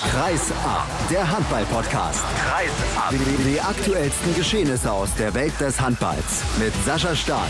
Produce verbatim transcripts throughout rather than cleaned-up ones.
Kreis ab, der Handball-Podcast. Kreis ab. Die, die aktuellsten Geschehnisse aus der Welt des Handballs mit Sascha Staat.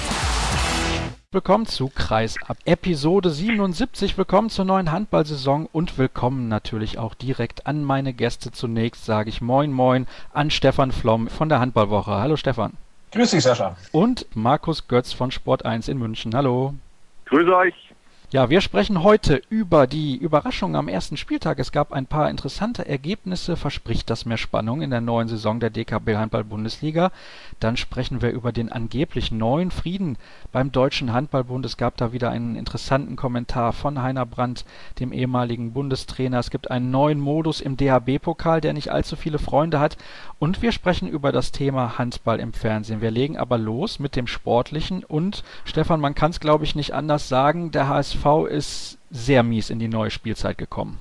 Willkommen zu Kreis ab, Episode siebenundsiebzig. Willkommen zur neuen Handballsaison und willkommen natürlich auch direkt an meine Gäste. Zunächst sage ich Moin Moin an Stefan Flom von der Handballwoche. Hallo Stefan. Grüß dich, Sascha. Und Markus Götz von Sport eins in München. Hallo. Grüße euch. Ja, wir sprechen heute über die Überraschung am ersten Spieltag. Es gab ein paar interessante Ergebnisse. Verspricht das mehr Spannung in der neuen Saison der D K B Handball-Bundesliga? Dann sprechen wir über den angeblich neuen Frieden beim Deutschen Handballbund. Es gab da wieder einen interessanten Kommentar von Heiner Brandt, dem ehemaligen Bundestrainer. Es gibt einen neuen Modus im D H B-Pokal, der nicht allzu viele Freunde hat. Und wir sprechen über das Thema Handball im Fernsehen. Wir legen aber los mit dem Sportlichen. Und Stefan, man kann es glaube ich nicht anders sagen, der H S V ist sehr mies in die neue Spielzeit gekommen.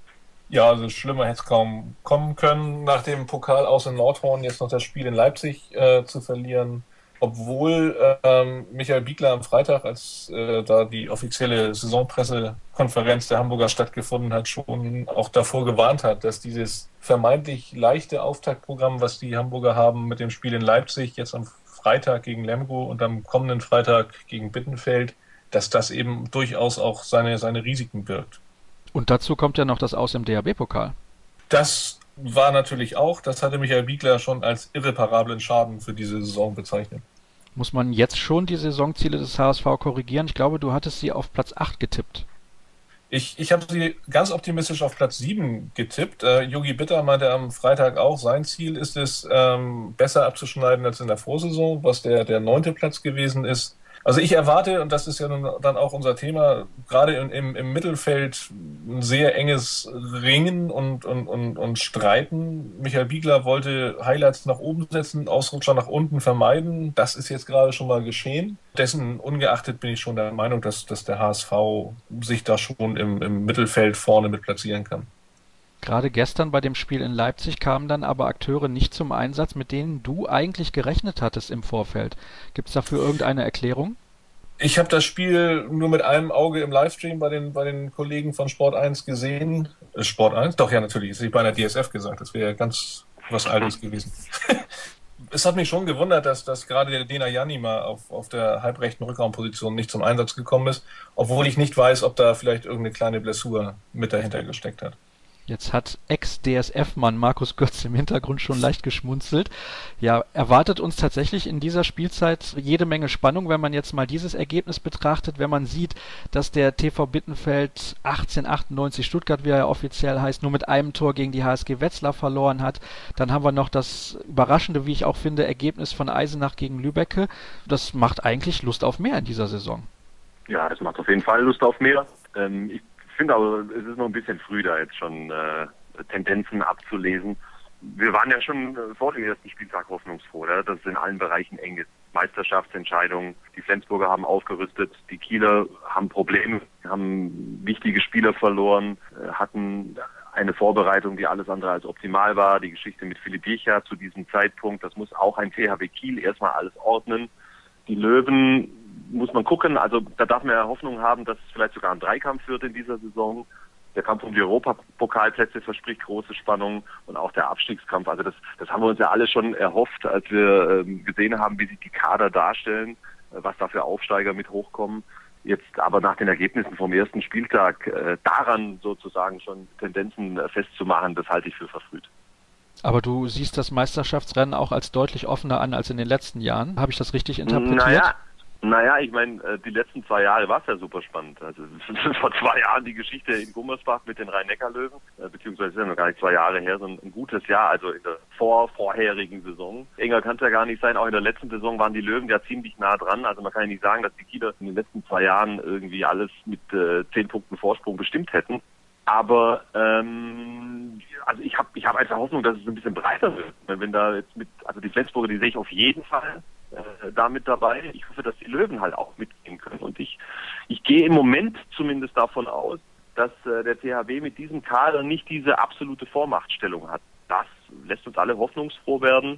Ja, also schlimmer hätte es kaum kommen können, nach dem Pokal aus in Nordhorn jetzt noch das Spiel in Leipzig äh, zu verlieren. Obwohl ähm, Michael Biegler am Freitag, als äh, da die offizielle Saisonpressekonferenz der Hamburger stattgefunden hat, schon auch davor gewarnt hat, dass dieses vermeintlich leichte Auftaktprogramm, was die Hamburger haben mit dem Spiel in Leipzig, jetzt am Freitag gegen Lemgo und am kommenden Freitag gegen Bittenfeld, dass das eben durchaus auch seine, seine Risiken birgt. Und dazu kommt ja noch das Aus im D H B-Pokal. Das war natürlich auch, das hatte Michael Biegler schon als irreparablen Schaden für diese Saison bezeichnet. Muss man jetzt schon die Saisonziele des H S V korrigieren? Ich glaube, du hattest sie auf Platz acht getippt. Ich, ich habe sie ganz optimistisch auf Platz sieben getippt. Äh, Jogi Bitter meinte am Freitag auch, sein Ziel ist es, ähm, besser abzuschneiden als in der Vorsaison, was der, der neunte Platz gewesen ist. Also ich erwarte, und das ist ja nun dann auch unser Thema, gerade im, im, im Mittelfeld ein sehr enges Ringen und, und, und, und Streiten. Michael Biegler wollte Highlights nach oben setzen, Ausrutscher nach unten vermeiden. Das ist jetzt gerade schon mal geschehen. Dessen ungeachtet bin ich schon der Meinung, dass, dass der H S V sich da schon im, im Mittelfeld vorne mit platzieren kann. Gerade gestern bei dem Spiel in Leipzig kamen dann aber Akteure nicht zum Einsatz, mit denen du eigentlich gerechnet hattest im Vorfeld. Gibt es dafür irgendeine Erklärung? Ich habe das Spiel nur mit einem Auge im Livestream bei den, bei den Kollegen von Sport eins gesehen. Äh, Sport eins? Doch, ja, natürlich. Das hätte ich bei einer D S F gesagt. Das wäre ja ganz was Altes gewesen. Es hat mich schon gewundert, dass, dass gerade der Dena Janima auf, auf der halbrechten Rückraumposition nicht zum Einsatz gekommen ist, obwohl ich nicht weiß, ob da vielleicht irgendeine kleine Blessur mit dahinter gesteckt hat. Jetzt hat Ex-D S F-Mann Markus Götz im Hintergrund schon leicht geschmunzelt. Ja, erwartet uns tatsächlich in dieser Spielzeit jede Menge Spannung, wenn man jetzt mal dieses Ergebnis betrachtet, wenn man sieht, dass der T V Bittenfeld achtzehnhundertachtundneunzig Stuttgart, wie er ja offiziell heißt, nur mit einem Tor gegen die H S G Wetzlar verloren hat. Dann haben wir noch das überraschende, wie ich auch finde, Ergebnis von Eisenach gegen Lübbecke. Das macht eigentlich Lust auf mehr in dieser Saison. Ja, das macht auf jeden Fall Lust auf mehr. Ähm, ich Ich finde aber, es ist noch ein bisschen früh, da jetzt schon äh, Tendenzen abzulesen. Wir waren ja schon äh, vor dem ersten Spieltag hoffnungsfroh, oder? Dass es in allen Bereichen eng ist. Meisterschaftsentscheidungen, die Flensburger haben aufgerüstet, die Kieler haben Probleme, haben wichtige Spieler verloren, äh, hatten eine Vorbereitung, die alles andere als optimal war. Die Geschichte mit Philipp Jecha zu diesem Zeitpunkt, das muss auch ein T H W Kiel erstmal alles ordnen. Die Löwen muss man gucken, also da darf man ja Hoffnung haben, dass es vielleicht sogar ein Dreikampf wird in dieser Saison. Der Kampf um die Europapokalplätze verspricht große Spannung und auch der Abstiegskampf. Also das, das haben wir uns ja alle schon erhofft, als wir ähm, gesehen haben, wie sich die Kader darstellen, äh, was da für Aufsteiger mit hochkommen. Jetzt aber nach den Ergebnissen vom ersten Spieltag äh, daran sozusagen schon Tendenzen äh, festzumachen, das halte ich für verfrüht. Aber du siehst das Meisterschaftsrennen auch als deutlich offener an als in den letzten Jahren. Habe ich das richtig interpretiert? Naja, naja ich meine, die letzten zwei Jahre war es ja super spannend. Also vor zwei Jahren die Geschichte in Gummersbach mit den Rhein-Neckar-Löwen, beziehungsweise ist ja noch gar nicht zwei Jahre her, sondern ein gutes Jahr, also in der vor vorherigen Saison. Enger kann es ja gar nicht sein, auch in der letzten Saison waren die Löwen ja ziemlich nah dran. Also man kann ja nicht sagen, dass die Kieler in den letzten zwei Jahren irgendwie alles mit äh, zehn Punkten Vorsprung bestimmt hätten. Aber ähm, also ich habe ich hab einfach Hoffnung, dass es ein bisschen breiter wird. Wenn da jetzt mit, also die Flensburger, die sehe ich auf jeden Fall äh, da mit dabei. Ich hoffe, dass die Löwen halt auch mitgehen können. Und ich ich gehe im Moment zumindest davon aus, dass äh, der T H W mit diesem Kader nicht diese absolute Vormachtstellung hat. Das lässt uns alle hoffnungsfroh werden.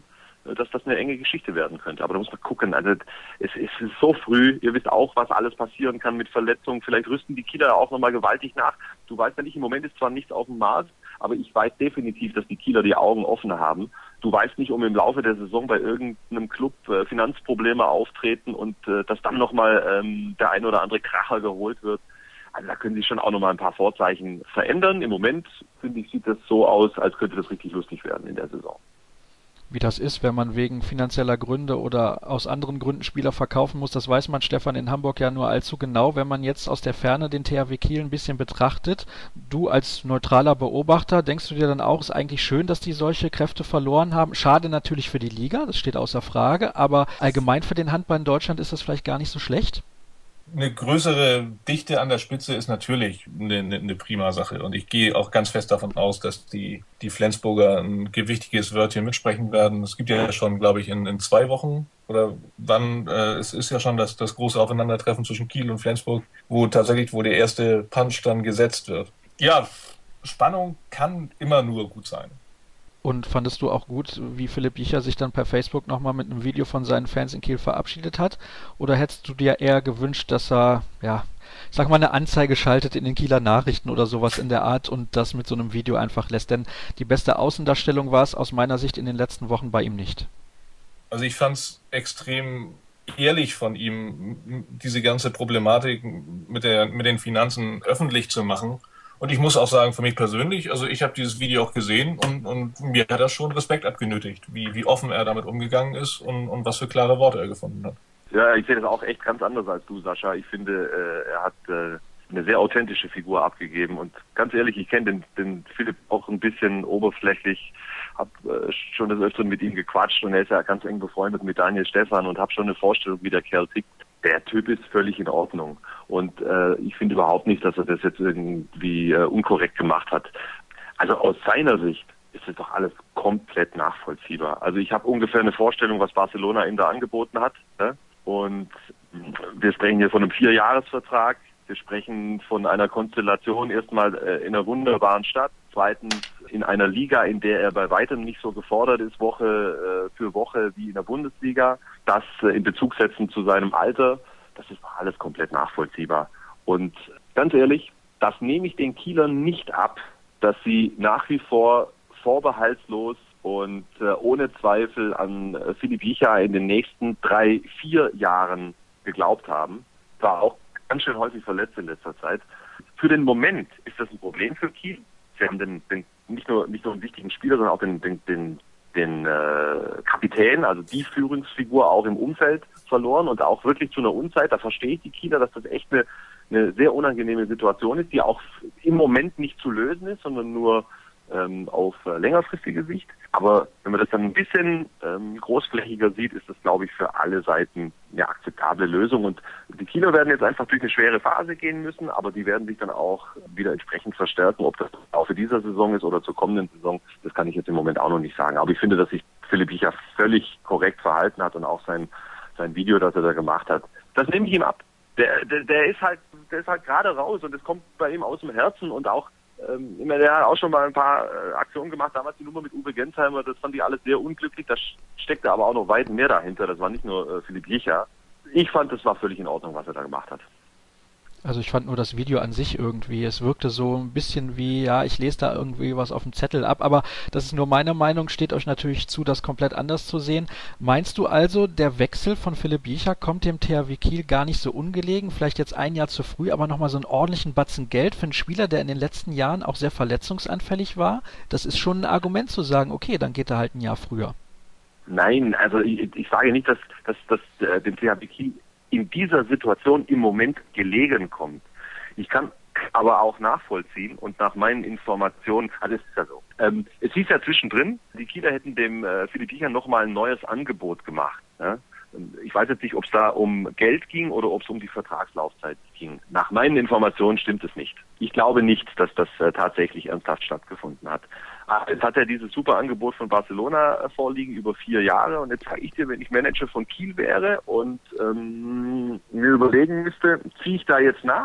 dass das eine enge Geschichte werden könnte. Aber da muss man gucken. Also es, es ist so früh. Ihr wisst auch, was alles passieren kann mit Verletzungen. Vielleicht rüsten die Kieler auch nochmal gewaltig nach. Du weißt ja nicht, im Moment ist zwar nichts auf dem Markt, aber ich weiß definitiv, dass die Kieler die Augen offen haben. Du weißt nicht, um im Laufe der Saison bei irgendeinem Club äh, Finanzprobleme auftreten und äh, dass dann nochmal ähm, der ein oder andere Kracher geholt wird. Also da können sich schon auch nochmal ein paar Vorzeichen verändern. Im Moment, finde ich, sieht das so aus, als könnte das richtig lustig werden in der Saison. Wie das ist, wenn man wegen finanzieller Gründe oder aus anderen Gründen Spieler verkaufen muss, das weiß man, Stefan, in Hamburg ja nur allzu genau. Wenn man jetzt aus der Ferne den T H W Kiel ein bisschen betrachtet, du als neutraler Beobachter, denkst du dir dann auch, es ist eigentlich schön, dass die solche Kräfte verloren haben? Schade natürlich für die Liga, das steht außer Frage, aber allgemein für den Handball in Deutschland ist das vielleicht gar nicht so schlecht? Eine größere Dichte an der Spitze ist natürlich eine, eine, eine prima Sache. Und ich gehe auch ganz fest davon aus, dass die, die Flensburger ein gewichtiges Wörtchen mitsprechen werden. Es gibt ja schon, glaube ich, in, in zwei Wochen oder wann, äh, es ist ja schon das, das große Aufeinandertreffen zwischen Kiel und Flensburg, wo tatsächlich, wo der erste Punch dann gesetzt wird. Ja, Spannung kann immer nur gut sein. Und fandest du auch gut, wie Philipp Jicher sich dann per Facebook nochmal mit einem Video von seinen Fans in Kiel verabschiedet hat? Oder hättest du dir eher gewünscht, dass er, ja, ich sag mal, eine Anzeige schaltet in den Kieler Nachrichten oder sowas in der Art und das mit so einem Video einfach lässt? Denn die beste Außendarstellung war es aus meiner Sicht in den letzten Wochen bei ihm nicht. Also ich fand es extrem ehrlich von ihm, diese ganze Problematik mit der mit den Finanzen öffentlich zu machen. Und ich muss auch sagen, für mich persönlich, also ich habe dieses Video auch gesehen und, und mir hat das schon Respekt abgenötigt, wie, wie offen er damit umgegangen ist und, und was für klare Worte er gefunden hat. Ja, ich sehe das auch echt ganz anders als du, Sascha. Ich finde, äh, er hat äh, eine sehr authentische Figur abgegeben und ganz ehrlich, ich kenne den, den Philipp auch ein bisschen oberflächlich, habe äh, schon des Öfteren mit ihm gequatscht und er ist ja ganz eng befreundet mit Daniel Stephan und habe schon eine Vorstellung, wie der Kerl tickt. Der Typ ist völlig in Ordnung und äh, ich finde überhaupt nicht, dass er das jetzt irgendwie äh, unkorrekt gemacht hat. Also aus seiner Sicht ist das doch alles komplett nachvollziehbar. Also ich habe ungefähr eine Vorstellung, was Barcelona ihm da angeboten hat. Ne? Und wir sprechen hier von einem Vierjahresvertrag. Wir sprechen von einer Konstellation erstmal äh, in einer wunderbaren Stadt. Zweitens in einer Liga, in der er bei weitem nicht so gefordert ist, Woche äh, für Woche wie in der Bundesliga. Das äh, in Bezug setzen zu seinem Alter, das ist alles komplett nachvollziehbar. Und ganz ehrlich, das nehme ich den Kielern nicht ab, dass sie nach wie vor vorbehaltslos und äh, ohne Zweifel an äh, Philipp Jicher in den nächsten drei, vier Jahren geglaubt haben. War auch ganz schön häufig verletzt in letzter Zeit. Für den Moment ist das ein Problem für Kiel. Sie haben den, den nicht nur nicht nur einen wichtigen Spieler, sondern auch den den den, den äh, Kapitän, also die Führungsfigur auch im Umfeld verloren und auch wirklich zu einer Unzeit. Da verstehe ich die Kieler, dass das echt eine eine sehr unangenehme Situation ist, die auch im Moment nicht zu lösen ist, sondern nur ähm, auf äh, längerfristige Sicht. Aber wenn man das dann ein bisschen ähm, großflächiger sieht, ist das, glaube ich, für alle Seiten eine akzeptable Lösung. Und die Kieler werden jetzt einfach durch eine schwere Phase gehen müssen, aber die werden sich dann auch wieder entsprechend verstärken. Ob das auch für diese Saison ist oder zur kommenden Saison, das kann ich jetzt im Moment auch noch nicht sagen. Aber ich finde, dass sich Philipp Jicher völlig korrekt verhalten hat und auch sein sein Video, das er da gemacht hat, das nehme ich ihm ab. Der, der, der ist halt, der ist halt gerade raus und es kommt bei ihm aus dem Herzen und auch, ähm, immer, der hat auch schon mal ein paar äh, Aktionen gemacht, damals die Nummer mit Uwe Gensheimer, das fand ich alles sehr unglücklich, da steckte aber auch noch weit mehr dahinter, das war nicht nur äh, Philipp Jicher. Ich fand, das war völlig in Ordnung, was er da gemacht hat. Also ich fand nur das Video an sich irgendwie, es wirkte so ein bisschen wie, ja, ich lese da irgendwie was auf dem Zettel ab, aber das ist nur meine Meinung, steht euch natürlich zu, das komplett anders zu sehen. Meinst du also, der Wechsel von Philipp Jicher kommt dem T H W Kiel gar nicht so ungelegen, vielleicht jetzt ein Jahr zu früh, aber nochmal so einen ordentlichen Batzen Geld für einen Spieler, der in den letzten Jahren auch sehr verletzungsanfällig war? Das ist schon ein Argument zu sagen, okay, dann geht er halt ein Jahr früher. Nein, also ich, ich sage nicht, dass, dass, dass äh, dem T H W Kiel in dieser Situation im Moment gelegen kommt. Ich kann aber auch nachvollziehen und nach meinen Informationen, also es ist ja so, ähm, es hieß ja zwischendrin, die Kieler hätten dem äh, Philipp Jicher nochmal ein neues Angebot gemacht. Ja? Ich weiß jetzt nicht, ob es da um Geld ging oder ob es um die Vertragslaufzeit ging. Nach meinen Informationen stimmt es nicht. Ich glaube nicht, dass das äh, tatsächlich ernsthaft stattgefunden hat. Aber jetzt hat er dieses super Angebot von Barcelona äh, vorliegen über vier Jahre und jetzt sage ich dir, wenn ich Manager von Kiel wäre und ähm, mir überlegen müsste, ziehe ich da jetzt nach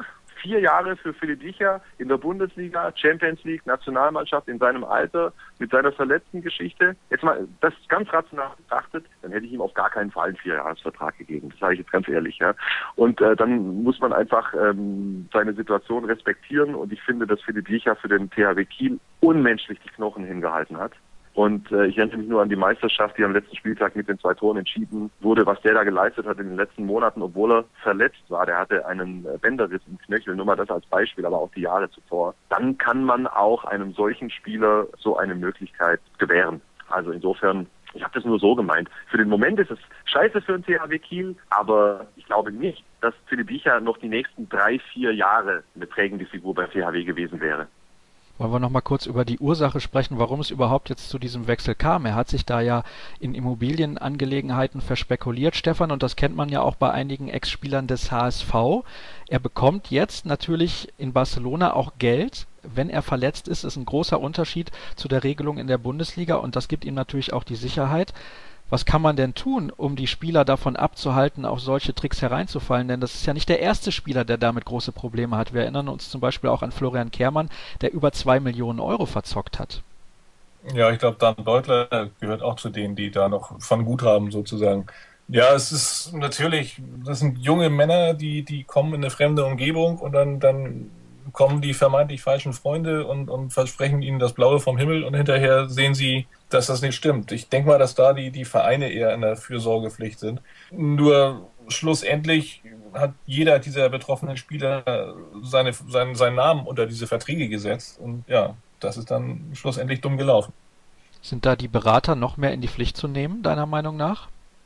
Vier Jahre für Philipp Licher in der Bundesliga, Champions League, Nationalmannschaft in seinem Alter, mit seiner verletzten Geschichte. Jetzt mal das ganz rational betrachtet, dann hätte ich ihm auf gar keinen Fall einen Vierjahresvertrag gegeben. Das sage ich jetzt ganz ehrlich. Ja. Und äh, dann muss man einfach ähm, seine Situation respektieren. Und ich finde, dass Philipp Licher für den T H W Kiel unmenschlich die Knochen hingehalten hat. Und äh, ich erinnere mich nur an die Meisterschaft, die am letzten Spieltag mit den zwei Toren entschieden wurde, was der da geleistet hat in den letzten Monaten, obwohl er verletzt war. Der hatte einen Bänderriss im Knöchel, nur mal das als Beispiel, aber auch die Jahre zuvor. Dann kann man auch einem solchen Spieler so eine Möglichkeit gewähren. Also insofern, ich habe das nur so gemeint. Für den Moment ist es scheiße für den T H W Kiel, aber ich glaube nicht, dass Philipp Licher noch die nächsten drei, vier Jahre eine prägende Figur beim T H W gewesen wäre. Wollen wir noch mal kurz über die Ursache sprechen, warum es überhaupt jetzt zu diesem Wechsel kam. Er hat sich da ja in Immobilienangelegenheiten verspekuliert, Stefan, und das kennt man ja auch bei einigen Ex-Spielern des H S V. Er bekommt jetzt natürlich in Barcelona auch Geld. Wenn er verletzt ist, ist ein großer Unterschied zu der Regelung in der Bundesliga und das gibt ihm natürlich auch die Sicherheit. Was kann man denn tun, um die Spieler davon abzuhalten, auf solche Tricks hereinzufallen? Denn das ist ja nicht der erste Spieler, der damit große Probleme hat. Wir erinnern uns zum Beispiel auch an Florian Kehrmann, der über zwei Millionen Euro verzockt hat. Ja, ich glaube, Dan Deutler gehört auch zu denen, die da noch von gut haben, sozusagen. Ja, es ist natürlich, das sind junge Männer, die, die kommen in eine fremde Umgebung und dann, dann kommen die vermeintlich falschen Freunde und, und versprechen ihnen das Blaue vom Himmel und hinterher sehen sie, dass das nicht stimmt. Ich denke mal, dass da die, die Vereine eher in der Fürsorgepflicht sind. Nur schlussendlich hat jeder dieser betroffenen Spieler seine, seinen, seinen Namen unter diese Verträge gesetzt und ja, das ist dann schlussendlich dumm gelaufen. Sind da die Berater noch mehr in die Pflicht zu nehmen, deiner Meinung nach?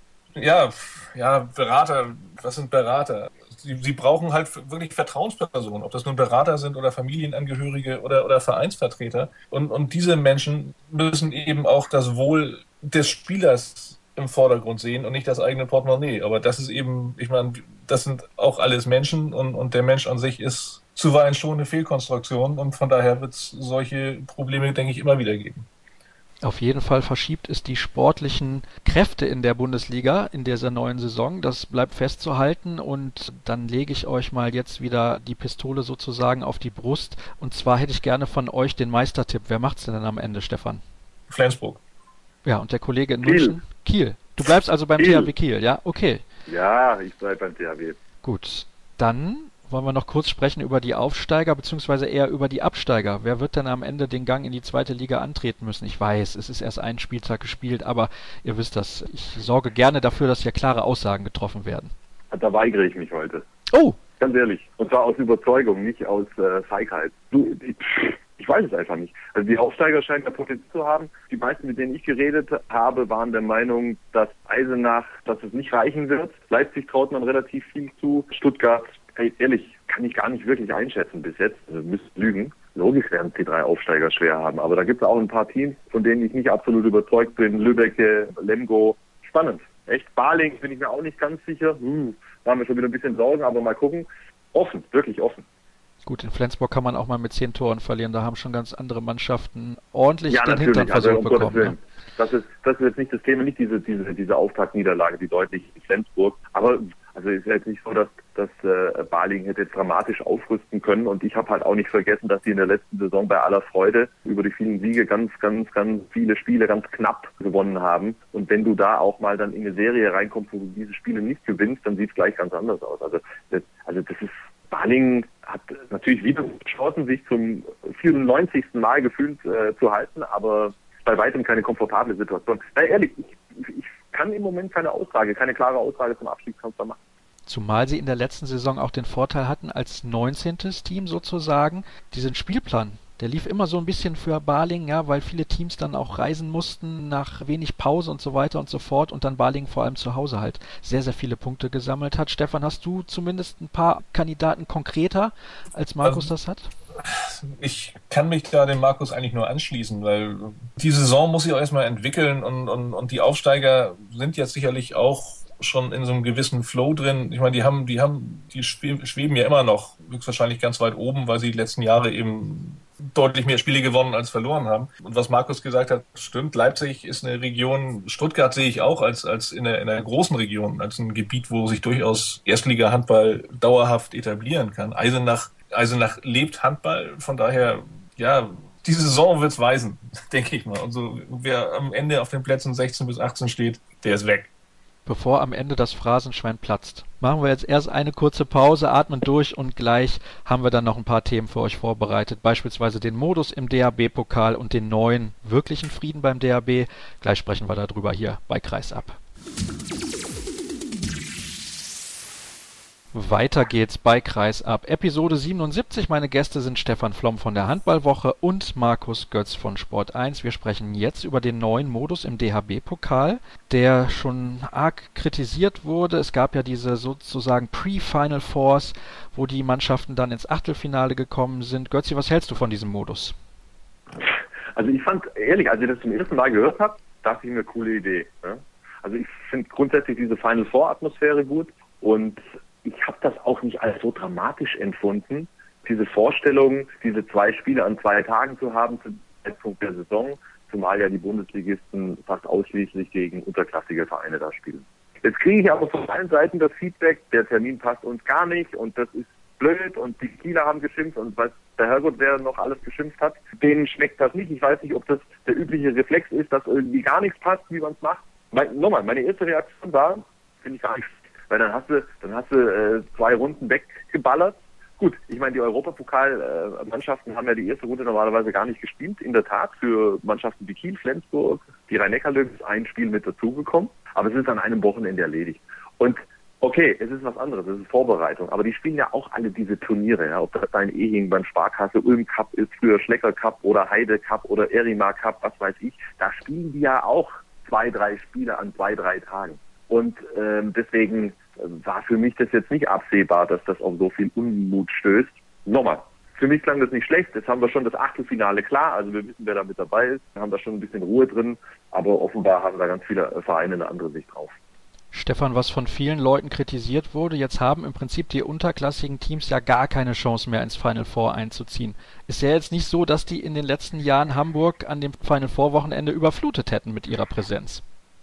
Ja, ja, Berater, was sind Berater? Sie, sie brauchen halt wirklich Vertrauenspersonen, ob das nun Berater sind oder Familienangehörige oder, oder Vereinsvertreter. Und, und diese Menschen müssen eben auch das Wohl des Spielers im Vordergrund sehen und nicht das eigene Portemonnaie. Aber das ist eben, ich meine, das sind auch alles Menschen und, und der Mensch an sich ist zuweilen schon eine Fehlkonstruktion und von daher wird es solche Probleme, denke ich, immer wieder geben. Auf jeden Fall verschiebt es die sportlichen Kräfte in der Bundesliga in dieser neuen Saison. Das bleibt festzuhalten und dann lege ich euch mal jetzt wieder die Pistole sozusagen auf die Brust. Und zwar hätte ich gerne von euch den Meistertipp. Wer macht's denn dann am Ende, Stefan? Flensburg. Ja, und der Kollege in Kiel. München? Kiel. Du bleibst also beim Kiel. T H W Kiel, ja? Okay. Ja, ich bleibe beim T H W. Gut, dann wollen wir noch kurz sprechen über die Aufsteiger, beziehungsweise eher über die Absteiger. Wer wird denn am Ende den Gang in die zweite Liga antreten müssen? Ich weiß, es ist erst ein Spieltag gespielt, aber ihr wisst das. Ich sorge gerne dafür, dass hier klare Aussagen getroffen werden. Da weigere ich mich heute. Oh! Ganz ehrlich. Und zwar aus Überzeugung, nicht aus äh, Feigheit. Du, ich, ich weiß es einfach nicht. Also die Aufsteiger scheinen ja Potenzial zu haben. Die meisten, mit denen ich geredet habe, waren der Meinung, dass Eisenach, dass es nicht reichen wird. Leipzig traut man relativ viel zu. Stuttgart, hey, ehrlich, kann ich gar nicht wirklich einschätzen bis jetzt. Also müsst lügen. Logisch werden die drei Aufsteiger schwer haben. Aber da gibt es auch ein paar Teams, von denen ich nicht absolut überzeugt bin. Lübbecke, Lemgo. Spannend. Echt? Baling bin ich mir auch nicht ganz sicher. Hm, da haben wir schon wieder ein bisschen Sorgen, aber mal gucken. Offen, wirklich offen. Gut, in Flensburg kann man auch mal mit zehn Toren verlieren. Da haben schon ganz andere Mannschaften ordentlich ja, den Hintern also, versucht um bekommen. Ne? Das ist, das ist jetzt nicht das Thema, nicht diese, diese, diese Auftaktniederlage, die deutlich in Flensburg. Aber also ist ja jetzt nicht so, dass, dass äh, Baling hätte jetzt dramatisch aufrüsten können. Und ich habe halt auch nicht vergessen, dass die in der letzten Saison bei aller Freude über die vielen Siege ganz, ganz, ganz viele Spiele ganz knapp gewonnen haben. Und wenn du da auch mal dann in eine Serie reinkommst, wo du diese Spiele nicht gewinnst, dann sieht es gleich ganz anders aus. Also das, also das ist Baling hat natürlich wieder Chancen, sich zum vierundneunzigsten Mal gefühlt äh, zu halten, aber bei weitem keine komfortable Situation. Na ehrlich, ich, ich kann im Moment keine Aussage, keine klare Aussage zum Abstiegskampf machen. Zumal sie in der letzten Saison auch den Vorteil hatten, als neunzehntes Team sozusagen, diesen Spielplan. Der lief immer so ein bisschen für Baling, ja, weil viele Teams dann auch reisen mussten nach wenig Pause und so weiter und so fort und dann Baling vor allem zu Hause halt sehr, sehr viele Punkte gesammelt hat. Stefan, hast du zumindest ein paar Kandidaten konkreter, als Markus ähm, das hat? Ich kann mich da dem Markus eigentlich nur anschließen, weil die Saison muss sich auch erstmal entwickeln und, und, und die Aufsteiger sind jetzt sicherlich auch schon in so einem gewissen Flow drin. Ich meine, die haben, die haben, die schweben ja immer noch höchstwahrscheinlich ganz weit oben, weil sie die letzten Jahre eben deutlich mehr Spiele gewonnen als verloren haben. Und was Markus gesagt hat, stimmt. Leipzig ist eine Region, Stuttgart sehe ich auch als, als in einer, in einer großen Region, als ein Gebiet, wo sich durchaus Erstliga-Handball dauerhaft etablieren kann. Eisenach Eisenach lebt Handball, von daher, ja, diese Saison wird's weisen, denke ich mal. Und so, wer am Ende auf den Plätzen sechzehn bis achtzehn steht, der ist weg. Bevor am Ende das Phrasenschwein platzt, machen wir jetzt erst eine kurze Pause, atmen durch und gleich haben wir dann noch ein paar Themen für euch vorbereitet. Beispielsweise den Modus im D H B-Pokal und den neuen wirklichen Frieden beim D H B. Gleich sprechen wir darüber hier bei Kreisab. Weiter geht's bei Kreisab. Episode siebenundsiebzig. Meine Gäste sind Stefan Flom von der Handballwoche und Markus Götz von Sport eins. Wir sprechen jetzt über den neuen Modus im D H B-Pokal, der schon arg kritisiert wurde. Es gab ja diese sozusagen Pre-Final Fours, wo die Mannschaften dann ins Achtelfinale gekommen sind. Götzi, was hältst du von diesem Modus? Also ich fand, ehrlich, als ich das zum ersten Mal gehört habe, dachte ich mir, coole Idee. Ja? Also ich finde grundsätzlich diese Final Four-Atmosphäre gut und ich habe das auch nicht als so dramatisch empfunden, diese Vorstellung, diese zwei Spiele an zwei Tagen zu haben zum Zeitpunkt der Saison, zumal ja die Bundesligisten fast ausschließlich gegen unterklassige Vereine da spielen. Jetzt kriege ich aber von allen Seiten das Feedback, der Termin passt uns gar nicht und das ist blöd und die Kieler haben geschimpft und weiß der Herrgott, wer noch alles geschimpft hat, denen schmeckt das nicht. Ich weiß nicht, ob das der übliche Reflex ist, dass irgendwie gar nichts passt, wie man es macht. Mein, nochmal, meine erste Reaktion war, finde ich gar nicht. Weil dann hast du, dann hast du äh, zwei Runden weggeballert. Gut, ich meine, die Europapokalmannschaften haben ja die erste Runde normalerweise gar nicht gespielt. In der Tat, für Mannschaften wie Kiel, Flensburg, die Rhein-Neckar-Löwen ist ein Spiel mit dazugekommen. Aber es ist an einem Wochenende erledigt. Und okay, es ist was anderes, es ist Vorbereitung. Aber die spielen ja auch alle diese Turniere. Ja, ob das ein Ehing beim Sparkasse Ulm Cup ist, früher Schlecker Cup oder Heide Cup oder Erima Cup, was weiß ich. Da spielen die ja auch zwei, drei Spiele an zwei, drei Tagen. Und ähm, deswegen war für mich das jetzt nicht absehbar, dass das auf so viel Unmut stößt. Nochmal, für mich klang das nicht schlecht. Jetzt haben wir schon das Achtelfinale klar, also wir wissen, wer da mit dabei ist. Wir haben da schon ein bisschen Ruhe drin, aber offenbar haben da ganz viele Vereine eine andere Sicht drauf. Stefan, was von vielen Leuten kritisiert wurde, jetzt haben im Prinzip die unterklassigen Teams ja gar keine Chance mehr ins Final Four einzuziehen. Ist ja jetzt nicht so, dass die in den letzten Jahren Hamburg an dem Final Four Wochenende überflutet hätten mit ihrer Präsenz.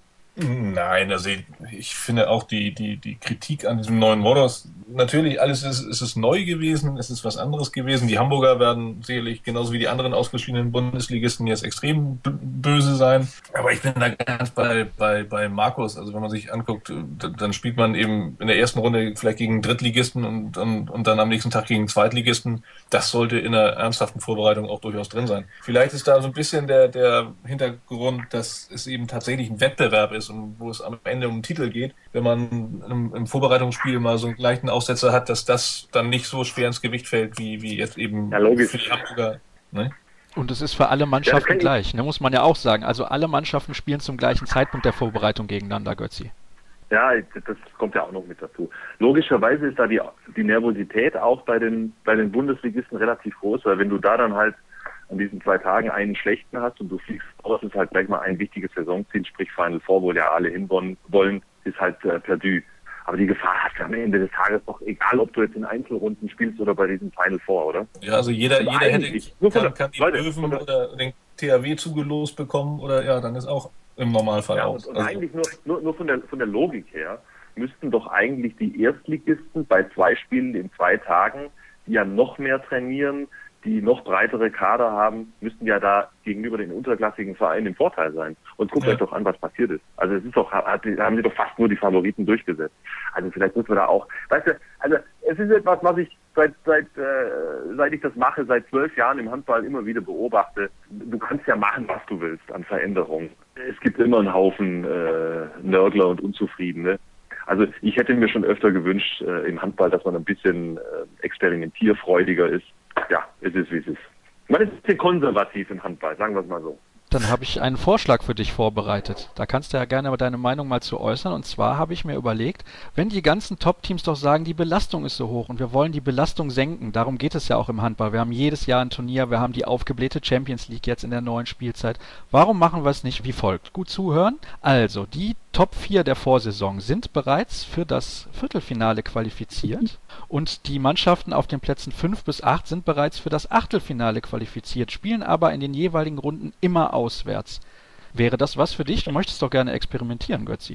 Nein, also ich, ich finde auch die, die, die Kritik an diesem neuen Modus, natürlich alles ist, ist es neu gewesen, es ist was anderes gewesen. Die Hamburger werden sicherlich genauso wie die anderen ausgeschiedenen Bundesligisten jetzt extrem böse sein. Aber ich bin da ganz bei, bei, bei Markus. Also wenn man sich anguckt, dann spielt man eben in der ersten Runde vielleicht gegen Drittligisten und, und, und dann am nächsten Tag gegen Zweitligisten. Das sollte in einer ernsthaften Vorbereitung auch durchaus drin sein. Vielleicht ist da so ein bisschen der, der Hintergrund, dass es eben tatsächlich ein Wettbewerb ist, und wo es am Ende um den Titel geht, wenn man im, im Vorbereitungsspiel mal so einen leichten Aussetzer hat, dass das dann nicht so schwer ins Gewicht fällt, wie, wie jetzt eben ja, logisch. für die Hamburger. Ne? Und es ist für alle Mannschaften ja, gleich, ne, muss man ja auch sagen. Also alle Mannschaften spielen zum gleichen Zeitpunkt der Vorbereitung gegeneinander, Götzi. Ja, das kommt ja auch noch mit dazu. Logischerweise ist da die, die Nervosität auch bei den, bei den Bundesligisten relativ groß, weil wenn du da dann halt an diesen zwei Tagen einen schlechten hast und du fliegst raus, ist halt gleich mal ein wichtiges Saisonziel, sprich Final Four, wo ja alle hinwollen, ist halt äh, perdu. Aber die Gefahr hast du am Ende des Tages doch, egal ob du jetzt in Einzelrunden spielst oder bei diesem Final Four, oder? Ja, also jeder, also jeder hätte nur kann, der, kann die Leute, Löwen oder den T H W zugelost bekommen oder ja, dann ist auch im Normalfall ja, aus. Und, und also. eigentlich nur, nur, nur von der, von der Logik her müssten doch eigentlich die Erstligisten bei zwei Spielen in zwei Tagen, die ja noch mehr trainieren, die noch breitere Kader haben, müssten ja da gegenüber den unterklassigen Vereinen im Vorteil sein. Und guckt ja. euch doch an, was passiert ist. Also es ist doch, hat, haben sie doch fast nur die Favoriten durchgesetzt. Also vielleicht müssen wir da auch, weißt du, also es ist etwas, was ich seit seit äh, seit ich das mache, seit zwölf Jahren im Handball immer wieder beobachte. Du kannst ja machen, was du willst an Veränderungen. Es gibt immer einen Haufen äh, Nörgler und Unzufriedene. Also ich hätte mir schon öfter gewünscht äh, im Handball, dass man ein bisschen äh, experimentierfreudiger ist. Ja, es ist, wie es ist. Man ist ein bisschen konservativ im Handball, sagen wir es mal so. Dann habe ich einen Vorschlag für dich vorbereitet. Da kannst du ja gerne deine Meinung mal zu äußern. Und zwar habe ich mir überlegt, wenn die ganzen Top-Teams doch sagen, die Belastung ist so hoch und wir wollen die Belastung senken, darum geht es ja auch im Handball. Wir haben jedes Jahr ein Turnier, wir haben die aufgeblähte Champions League jetzt in der neuen Spielzeit. Warum machen wir es nicht wie folgt? Gut zuhören. Also, die Top vier der Vorsaison sind bereits für das Viertelfinale qualifiziert und die Mannschaften auf den Plätzen fünf bis acht sind bereits für das Achtelfinale qualifiziert, spielen aber in den jeweiligen Runden immer auswärts. Wäre das was für dich? Du möchtest doch gerne experimentieren, Götzi.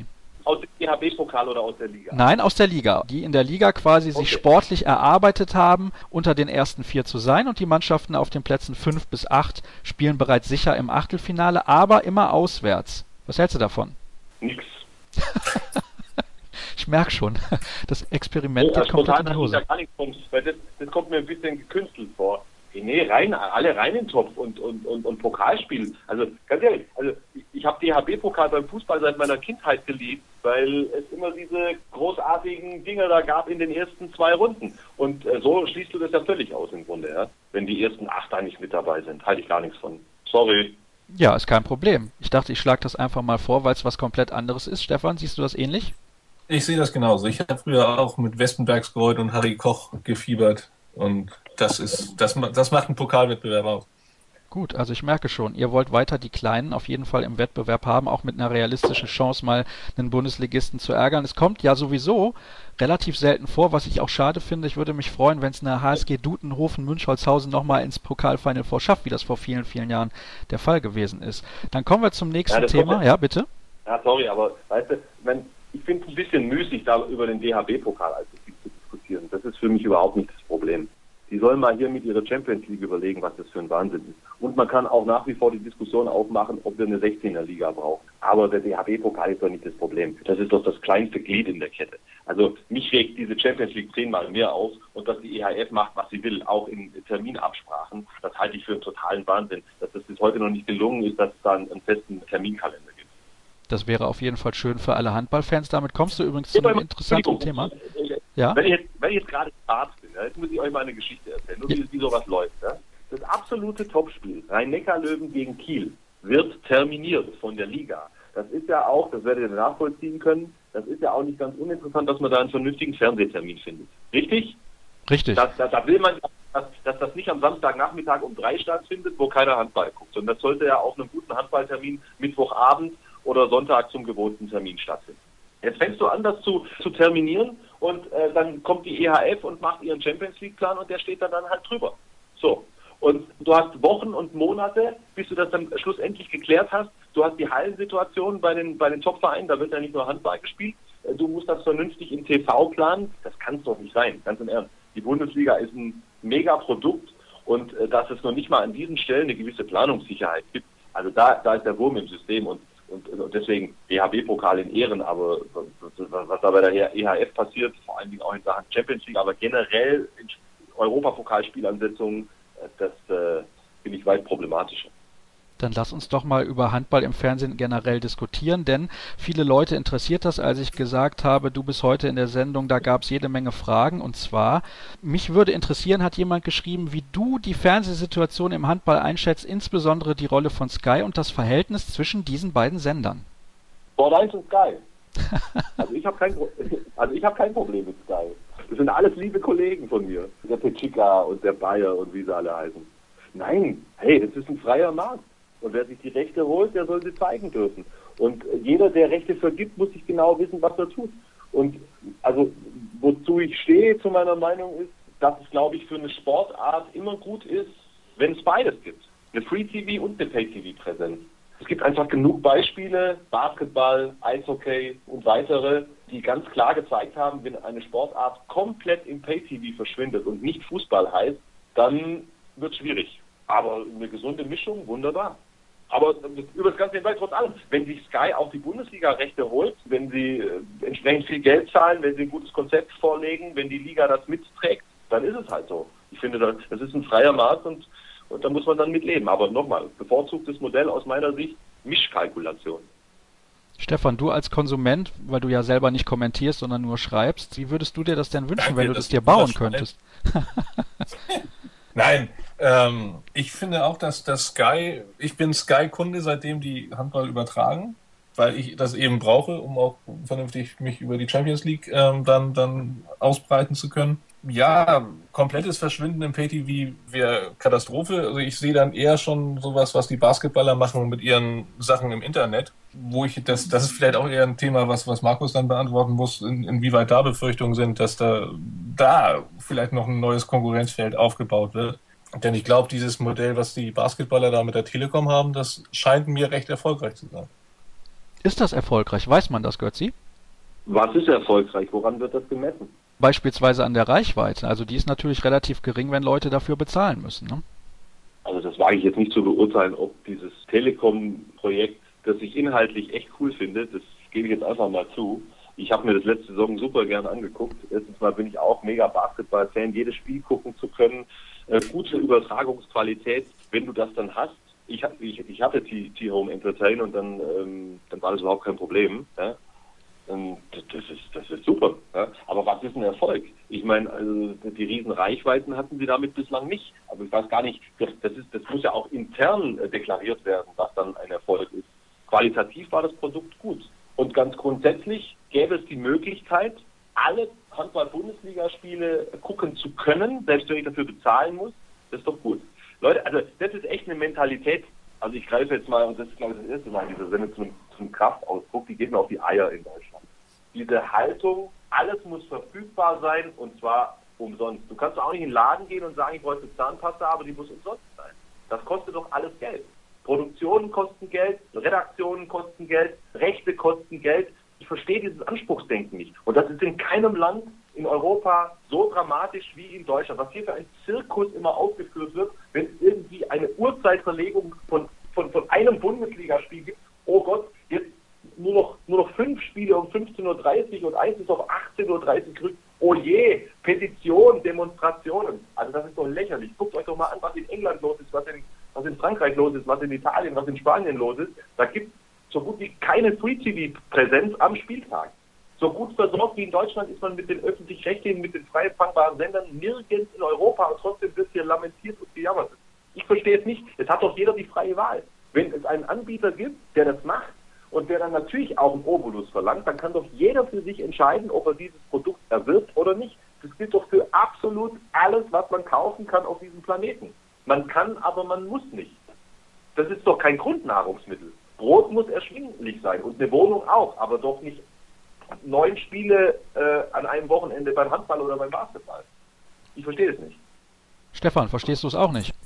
aus dem D H B-Pokal oder aus der Liga? Nein, aus der Liga. Die in der Liga quasi Okay. sich sportlich erarbeitet haben, unter den ersten vier zu sein, und die Mannschaften auf den Plätzen fünf bis acht spielen bereits sicher im Achtelfinale, aber immer auswärts. Was hältst du davon? Nix. Ich merke schon, das Experiment Ja, geht komplett in die spontan Hose. ja gar nichts von, weil das, das kommt mir ein bisschen gekünstelt vor. Nee, rein, alle rein in den Topf und, und, und, und Pokalspiel. Also ganz ehrlich, also ich, ich habe D H B-Pokal beim Fußball seit meiner Kindheit geliebt, weil es immer diese großartigen Dinge da gab in den ersten zwei Runden. Und äh, so schließt du das ja völlig aus im Grunde, ja. Wenn die ersten acht da nicht mit dabei sind, halte ich gar nichts von. Sorry. Ja, ist kein Problem. Ich dachte, ich schlage das einfach mal vor, weil es was komplett anderes ist. Stefan, siehst du das ähnlich? Ich sehe das genauso. Ich habe früher auch mit Westenbergsgreuth und Harry Koch gefiebert. Und das ist, das, das macht einen Pokalwettbewerb aus. Gut, also ich merke schon, ihr wollt weiter die Kleinen auf jeden Fall im Wettbewerb haben, auch mit einer realistischen Chance, mal einen Bundesligisten zu ärgern. Es kommt ja sowieso relativ selten vor, was ich auch schade finde. Ich würde mich freuen, wenn es eine H S G Dutenhofen Münchholzhausen nochmal ins Pokalfinal Four schafft, wie das vor vielen, vielen Jahren der Fall gewesen ist. Dann kommen wir zum nächsten Ja, das Thema. kommt- Ja, bitte. Ja, sorry, aber weißt du, wenn, ich finde es ein bisschen müßig, da über den D H B-Pokal also viel zu diskutieren. Das ist für mich überhaupt nicht das Problem. Die sollen mal hier mit ihrer Champions League überlegen, was das für ein Wahnsinn ist. Und man kann auch nach wie vor die Diskussion aufmachen, ob wir eine sechzehner-Liga brauchen. Aber der D H B-Pokal ist doch nicht das Problem. Das ist doch das kleinste Glied in der Kette. Also mich regt diese Champions League zehnmal mehr auf, und dass die E H F macht, was sie will, auch in Terminabsprachen, das halte ich für einen totalen Wahnsinn. Dass das bis heute noch nicht gelungen ist, dass es da einen festen Terminkalender gibt. Das wäre auf jeden Fall schön für alle Handballfans. Damit kommst du übrigens zu einem interessanten Thema. Ja? Wenn ich jetzt, wenn ich jetzt gerade Arzt bin, ja, jetzt muss ich euch mal eine Geschichte erzählen, nur Ja. wie, wie sowas läuft. Ja. Das absolute Topspiel, Rhein-Neckar-Löwen gegen Kiel, wird terminiert von der Liga. Das ist ja auch, das werdet ihr nachvollziehen können, das ist ja auch nicht ganz uninteressant, dass man da einen vernünftigen Fernsehtermin findet. Richtig? Richtig. Da, da, da will man, dass, dass das nicht am Samstagnachmittag um drei stattfindet, wo keiner Handball guckt. Und das sollte ja auf einem guten Handballtermin Mittwochabend oder Sonntag zum gewohnten Termin stattfinden. Jetzt fängst du an, das zu, zu terminieren, und äh, dann kommt die E H F und macht ihren Champions League Plan, und der steht dann, dann halt drüber. So. Und du hast Wochen und Monate, bis du das dann schlussendlich geklärt hast. Du hast die Hallensituation bei den, bei den Top-Vereinen, da wird ja nicht nur Handball gespielt. Äh, Du musst das vernünftig im T V planen. Das kann es doch nicht sein, ganz im Ernst. Die Bundesliga ist ein Mega-Produkt, und äh, dass es noch nicht mal an diesen Stellen eine gewisse Planungssicherheit gibt. Also da, da ist der Wurm im System, und Und, und deswegen D H B-Pokal in Ehren, aber was da bei der E H F passiert, vor allen Dingen auch in Sachen Champions League, aber generell in Europapokalspielansetzungen, das äh, finde ich weit problematischer. Dann lass uns doch mal über Handball im Fernsehen generell diskutieren, denn viele Leute interessiert das, als ich gesagt habe, du bist heute in der Sendung, da gab es jede Menge Fragen, und zwar, mich würde interessieren, hat jemand geschrieben, wie du die Fernsehsituation im Handball einschätzt, insbesondere die Rolle von Sky und das Verhältnis zwischen diesen beiden Sendern. Sport eins und Sky. Also ich habe kein, Pro- also ich hab kein Problem mit Sky. Das sind alles liebe Kollegen von mir. Der Petschika und der Bayer und wie sie alle heißen. Nein, hey, es ist ein freier Markt. Und wer sich die Rechte holt, der soll sie zeigen dürfen. Und jeder, der Rechte vergibt, muss sich genau wissen, was er tut. Und also, wozu ich stehe, zu meiner Meinung ist, dass es, glaube ich, für eine Sportart immer gut ist, wenn es beides gibt. Eine Free-T V und eine Pay-T V-Präsenz. Es gibt einfach genug Beispiele, Basketball, Eishockey und weitere, die ganz klar gezeigt haben, wenn eine Sportart komplett im Pay-T V verschwindet und nicht Fußball heißt, dann wird es schwierig. Aber eine gesunde Mischung, wunderbar. Aber über das ganze hinweg, trotz allem, wenn sich Sky auch die Bundesliga-Rechte holt, wenn sie äh, entsprechend viel Geld zahlen, wenn sie ein gutes Konzept vorlegen, wenn die Liga das mitträgt, dann ist es halt so. Ich finde, das ist ein freier Markt, und, und da muss man dann mit leben. Aber nochmal, bevorzugtes Modell aus meiner Sicht, Mischkalkulation. Stefan, du als Konsument, weil du ja selber nicht kommentierst, sondern nur schreibst, wie würdest du dir das denn wünschen, Danke, wenn du dass das dir du bauen das könntest? Nein, ähm, ich finde auch, dass das Sky, ich bin Sky-Kunde, seitdem die Handball übertragen, weil ich das eben brauche, um auch vernünftig mich über die Champions League ähm, dann, dann ausbreiten zu können. Ja, komplettes Verschwinden im Pay-T V wäre Katastrophe. Also ich sehe dann eher schon sowas, was die Basketballer machen mit ihren Sachen im Internet, wo ich das, das ist vielleicht auch eher ein Thema, was, was Markus dann beantworten muss, in, inwieweit da Befürchtungen sind, dass da, da vielleicht noch ein neues Konkurrenzfeld aufgebaut wird. Denn ich glaube, dieses Modell, was die Basketballer da mit der Telekom haben, das scheint mir recht erfolgreich zu sein. Ist das erfolgreich? Weiß man das, Götzi? Was ist erfolgreich? Woran wird das gemessen? Beispielsweise an der Reichweite. Also die ist natürlich relativ gering, wenn Leute dafür bezahlen müssen. Ne? Also das wage ich jetzt nicht zu beurteilen, ob dieses Telekom-Projekt, das ich inhaltlich echt cool finde, das gebe ich jetzt einfach mal zu. Ich habe mir das letzte Saison super gern angeguckt. Erstens mal bin ich auch mega Basketball-Fan, jedes Spiel gucken zu können, äh, gute Übertragungsqualität, wenn du das dann hast. Ich, ich, ich hatte T-Home Entertain und dann, ähm, dann war das überhaupt kein Problem. Ja? Das ist, das ist super. Ja? Aber was ist ein Erfolg? Ich meine, also die riesen Reichweiten hatten sie damit bislang nicht. Aber ich weiß gar nicht, das, das, ist, das muss ja auch intern äh, deklariert werden, was dann ein Erfolg ist. Qualitativ war das Produkt gut. Und ganz grundsätzlich gäbe es die Möglichkeit, alle Handball-Bundesligaspiele gucken zu können, selbst wenn ich dafür bezahlen muss. Das ist doch gut. Leute, also das ist echt eine Mentalität. Also ich greife jetzt mal, und das ist glaube ich das erste Mal in dieser Sendung zum, zum Kraftausdruck, die geht mir auf die Eier in Deutschland. Diese Haltung, alles muss verfügbar sein und zwar umsonst. Du kannst auch nicht in den Laden gehen und sagen, ich bräuchte Zahnpasta, aber die muss umsonst sein. Das kostet doch alles Geld. Produktionen kosten Geld, Redaktionen kosten Geld, Rechte kosten Geld. Ich verstehe dieses Anspruchsdenken nicht. Und das ist in keinem Land in Europa so dramatisch wie in Deutschland. Was hier für ein Zirkus immer aufgeführt wird, wenn es irgendwie eine Uhrzeitverlegung von, von, von einem Bundesligaspiel gibt. Oh Gott, jetzt nur noch, nur noch fünf Spiele um fünfzehn Uhr dreißig und eins ist auf achtzehn Uhr dreißig gerückt. Oh je, Petitionen, Demonstrationen. Also das ist doch lächerlich. Guckt euch doch mal an, was in England los ist, was in, was in Frankreich los ist, was in Italien, was in Spanien los ist. Da gibt es so gut wie keine Free-T V-Präsenz am Spieltag. So gut versorgt wie in Deutschland ist man mit den öffentlich-rechtlichen, mit den frei empfangbaren Sendern nirgends in Europa und trotzdem wird hier lamentiert und gejammert. Ich verstehe es nicht. Es hat doch jeder die freie Wahl. Wenn es einen Anbieter gibt, der das macht und der dann natürlich auch einen Obolus verlangt, dann kann doch jeder für sich entscheiden, ob er dieses Produkt erwirbt oder nicht. Das gilt doch für absolut alles, was man kaufen kann auf diesem Planeten. Man kann, aber man muss nicht. Das ist doch kein Grundnahrungsmittel. Brot muss erschwinglich sein und eine Wohnung auch, aber doch nicht neun Spiele äh, an einem Wochenende beim Handball oder beim Basketball. Ich verstehe es nicht. Stefan, verstehst du es auch nicht?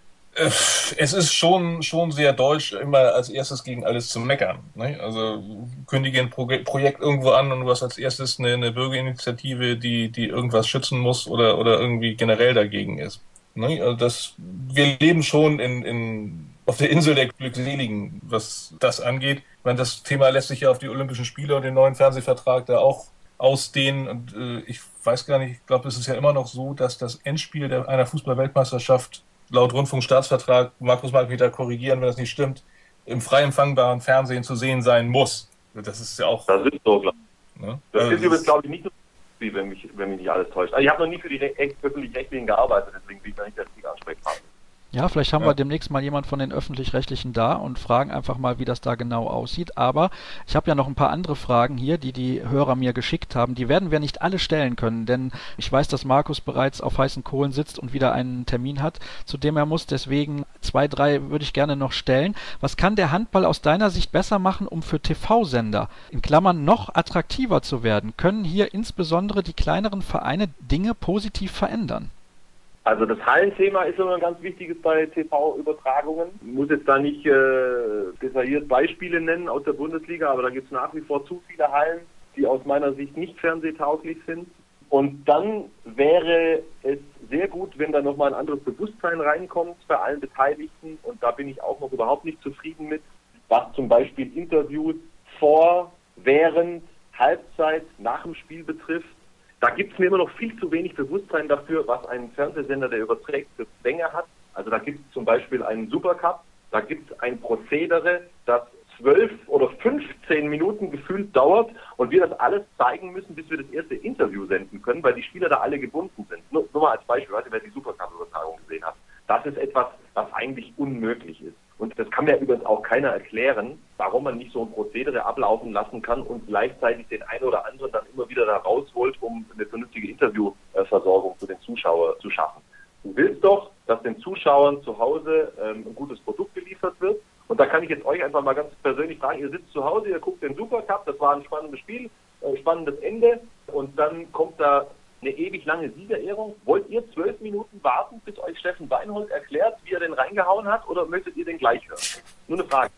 Es ist schon, schon sehr deutsch, immer als erstes gegen alles zu meckern. Ne? Also kündige ein Pro- Projekt irgendwo an und du hast als erstes eine, eine Bürgerinitiative, die, die irgendwas schützen muss oder, oder irgendwie generell dagegen ist. Ne? Also das, wir leben schon in, in auf der Insel der Glückseligen, was das angeht. Ich meine, das Thema lässt sich ja auf die Olympischen Spiele und den neuen Fernsehvertrag da auch ausdehnen. Und äh, ich weiß gar nicht, ich glaube, es ist ja immer noch so, dass das Endspiel der, einer Fußball-Weltmeisterschaft laut Rundfunkstaatsvertrag, Markus mag mich da korrigieren, wenn das nicht stimmt, im frei empfangbaren Fernsehen zu sehen sein muss. Das ist ja auch... Das ist so, glaube ich. Ne? Das also ist übrigens, glaube ich, nicht so, wie wenn mich, wenn mich nicht alles täuscht. Also ich habe noch nie für die öffentlich-rechtlichen gearbeitet, deswegen bin ich da nicht der richtige Ansprechpartner. Ja, vielleicht haben Ja. wir demnächst mal jemand von den Öffentlich-Rechtlichen da und fragen einfach mal, wie das da genau aussieht. Aber ich habe ja noch ein paar andere Fragen hier, die die Hörer mir geschickt haben. Die werden wir nicht alle stellen können, denn ich weiß, dass Markus bereits auf heißen Kohlen sitzt und wieder einen Termin hat, zu dem er muss. Deswegen zwei, drei würde ich gerne noch stellen. Was kann der Handball aus deiner Sicht besser machen, um für T V-Sender, in Klammern, noch attraktiver zu werden? Können hier insbesondere die kleineren Vereine Dinge positiv verändern? Also das Hallenthema ist immer ein ganz wichtiges bei T V-Übertragungen. Ich muss jetzt da nicht äh, detailliert Beispiele nennen aus der Bundesliga, aber da gibt es nach wie vor zu viele Hallen, die aus meiner Sicht nicht fernsehtauglich sind. Und dann wäre es sehr gut, wenn da nochmal ein anderes Bewusstsein reinkommt bei allen Beteiligten. Und da bin ich auch noch überhaupt nicht zufrieden mit, was zum Beispiel Interviews vor, während, Halbzeit, nach dem Spiel betrifft. Da gibt es mir immer noch viel zu wenig Bewusstsein dafür, was ein Fernsehsender, der überträgt, für Zwänge hat. Also da gibt es zum Beispiel einen Supercup, da gibt es ein Prozedere, das zwölf oder fünfzehn Minuten gefühlt dauert und wir das alles zeigen müssen, bis wir das erste Interview senden können, weil die Spieler da alle gebunden sind. Nur, nur mal als Beispiel, weißt du, wer die Supercup-Übertragung gesehen hat. Das ist etwas, was eigentlich unmöglich ist. Und das kann mir übrigens auch keiner erklären, warum man nicht so ein Prozedere ablaufen lassen kann und gleichzeitig den einen oder anderen dann immer wieder da rausholt, um eine vernünftige Interviewversorgung für den Zuschauer zu schaffen. Du willst doch, dass den Zuschauern zu Hause ähm, ein gutes Produkt geliefert wird. Und da kann ich jetzt euch einfach mal ganz persönlich fragen, ihr sitzt zu Hause, ihr guckt den Supercup, das war ein spannendes Spiel, äh, spannendes Ende und dann kommt da eine ewig lange Siegerehrung. Wollt ihr zwölf Minuten warten, bis euch Steffen Weinhold erklärt, wie er den reingehauen hat, oder möchtet ihr den gleich hören? Nur eine Frage.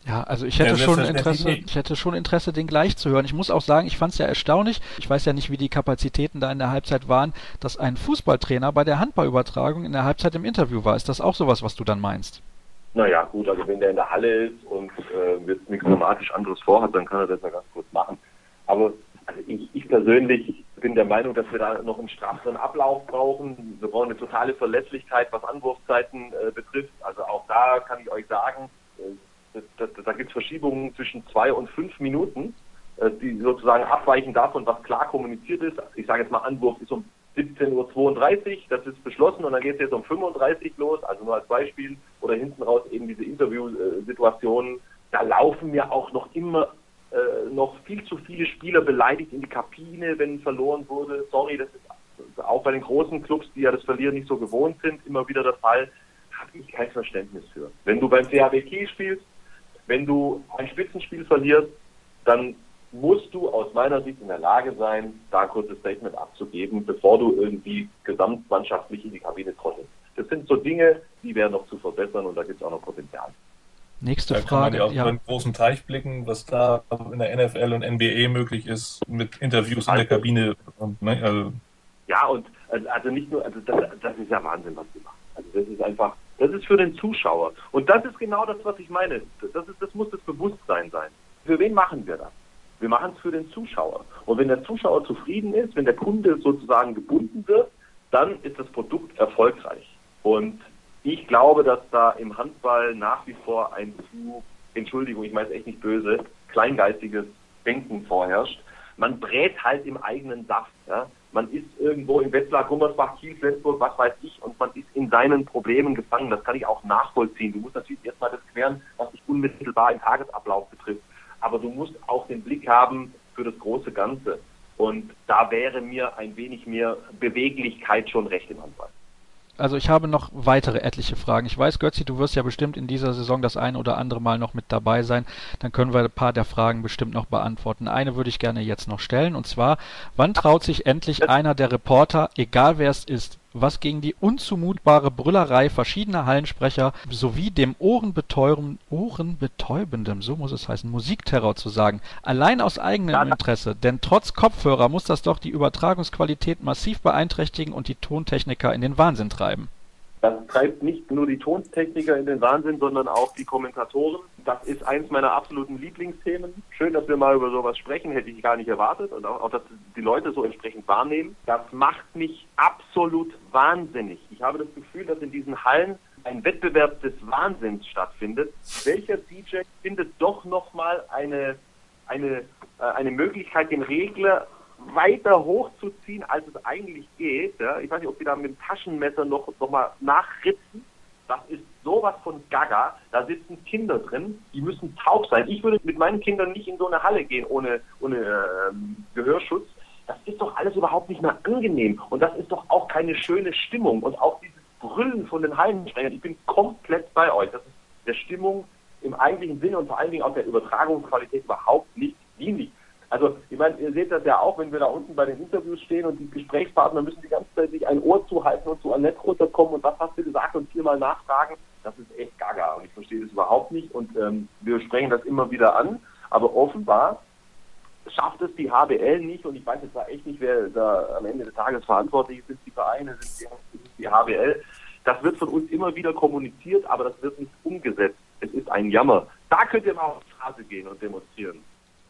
Ja, also ich hätte Ja, schon selbstverständlich Interesse, nicht. ich hätte schon Interesse, den gleich zu hören. Ich muss auch sagen, ich fand es ja erstaunlich. Ich weiß ja nicht, wie die Kapazitäten da in der Halbzeit waren, dass ein Fußballtrainer bei der Handballübertragung in der Halbzeit im Interview war. Ist das auch sowas, was du dann meinst? Naja, gut, also wenn der in der Halle ist und äh, jetzt nichts dramatisch anderes vorhat, dann kann er das ja ganz kurz machen. Aber also ich, ich persönlich bin der Meinung, dass wir da noch einen strafferen Ablauf brauchen. Wir brauchen eine totale Verlässlichkeit, was Anwurfzeiten äh, betrifft. Also auch da kann ich euch sagen, äh, da, da, da gibt es Verschiebungen zwischen zwei und fünf Minuten, äh, die sozusagen abweichen davon, was klar kommuniziert ist. Ich sage jetzt mal, Anwurf ist um siebzehn Uhr zweiunddreißig, das ist beschlossen und dann geht es jetzt um fünfunddreißig los, also nur als Beispiel, oder hinten raus eben diese Interviewsituationen, da laufen mir auch noch immer äh, noch viel zu viele Spieler beleidigt in die Kabine, wenn verloren wurde. Sorry, das ist auch bei den großen Clubs, die ja das Verlieren nicht so gewohnt sind, immer wieder der Fall, habe ich kein Verständnis für. Wenn du beim C H W Kiel spielst, wenn du ein Spitzenspiel verlierst, dann musst du aus meiner Sicht in der Lage sein, da ein kurzes Statement abzugeben, bevor du irgendwie gesamtmannschaftlich in die Kabine trottelst. Das sind so Dinge, die wären noch zu verbessern und da gibt es auch noch Potenzial. Nächste Da kann man Frage. ja auch Ja. über einen großen Teich blicken, was da in der N F L und N B A möglich ist, mit Interviews in der Kabine. Und, ne, also Ja, und also nicht nur, also das, das ist ja Wahnsinn, was die machen. Also das ist einfach, das ist für den Zuschauer. Und das ist genau das, was ich meine. Das ist, das muss das Bewusstsein sein. Für wen machen wir das? Wir machen es für den Zuschauer. Und wenn der Zuschauer zufrieden ist, wenn der Kunde sozusagen gebunden wird, dann ist das Produkt erfolgreich. Und ich glaube, dass da im Handball nach wie vor ein zu, Entschuldigung, ich meine es echt nicht böse, kleingeistiges Denken vorherrscht. Man brät halt im eigenen Saft. Ja? Man ist irgendwo in Wetzlar, Gummersbach, Kiel, Flensburg, was weiß ich, und man ist in seinen Problemen gefangen. Das kann ich auch nachvollziehen. Du musst natürlich erstmal das klären, was dich unmittelbar im Tagesablauf betrifft. Aber du musst auch den Blick haben für das große Ganze. Und da wäre mir ein wenig mehr Beweglichkeit schon recht im Handball. Also ich habe noch weitere etliche Fragen. Ich weiß, Götzi, du wirst ja bestimmt in dieser Saison das ein oder andere Mal noch mit dabei sein. Dann können wir ein paar der Fragen bestimmt noch beantworten. Eine würde ich gerne jetzt noch stellen, und zwar, wann traut sich endlich einer der Reporter, egal wer es ist, was gegen die unzumutbare Brüllerei verschiedener Hallensprecher sowie dem ohrenbetäubenden, ohrenbetäubendem, so muss es heißen, Musikterror zu sagen. Allein aus eigenem Interesse, denn trotz Kopfhörer muss das doch die Übertragungsqualität massiv beeinträchtigen und die Tontechniker in den Wahnsinn treiben. Das treibt nicht nur die Tontechniker in den Wahnsinn, sondern auch die Kommentatoren. Das ist eins meiner absoluten Lieblingsthemen. Schön, dass wir mal über sowas sprechen, hätte ich gar nicht erwartet. Und auch, auch dass die Leute so entsprechend wahrnehmen. Das macht mich absolut wahnsinnig. Ich habe das Gefühl, dass in diesen Hallen ein Wettbewerb des Wahnsinns stattfindet. Welcher D J findet doch nochmal eine, eine, äh, eine Möglichkeit, den Regler weiter hochzuziehen, als es eigentlich geht. Ja? Ich weiß nicht, ob die da mit dem Taschenmesser noch, noch mal nachritzen. Das ist sowas von Gaga. Da sitzen Kinder drin, die müssen taub sein. Ich würde mit meinen Kindern nicht in so eine Halle gehen ohne, ohne ähm, Gehörschutz. Das ist doch alles überhaupt nicht mehr angenehm. Und das ist doch auch keine schöne Stimmung. Und auch dieses Brüllen von den Hallensprechern, ich bin komplett bei euch. Das ist der Stimmung im eigentlichen Sinne und vor allen Dingen auch der Übertragungsqualität überhaupt nicht dienlich. Also, ich meine, ihr seht das ja auch, wenn wir da unten bei den Interviews stehen und die Gesprächspartner müssen die ganze Zeit sich ein Ohr zuhalten und zu Annette runterkommen und was hast du gesagt und viermal nachfragen. Das ist echt gaga und ich verstehe das überhaupt nicht und ähm, wir sprechen das immer wieder an, aber offenbar schafft es die H B L nicht und ich weiß jetzt da echt nicht, wer da am Ende des Tages verantwortlich ist, sind die Vereine, sind die, sind die H B L. Das wird von uns immer wieder kommuniziert, aber das wird nicht umgesetzt. Es ist ein Jammer. Da könnt ihr mal auf die Straße gehen und demonstrieren.